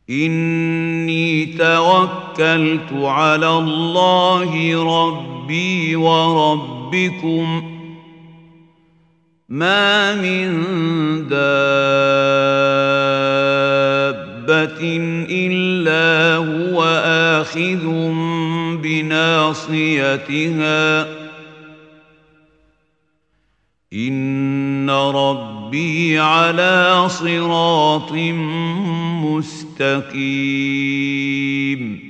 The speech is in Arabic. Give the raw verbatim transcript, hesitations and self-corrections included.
إني توكلت على الله ربي وربكم ما من دابة إلا هو آخذ بناصيتها إن ربي على صراط مستقيم